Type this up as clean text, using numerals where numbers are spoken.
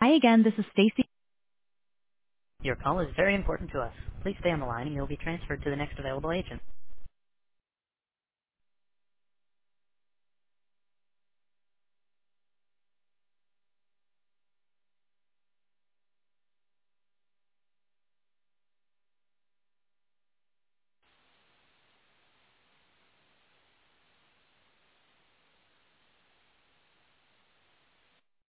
Hi again, this is Stacy. Your call is very important to us. Please stay on the line and you'll be transferred to the next available agent.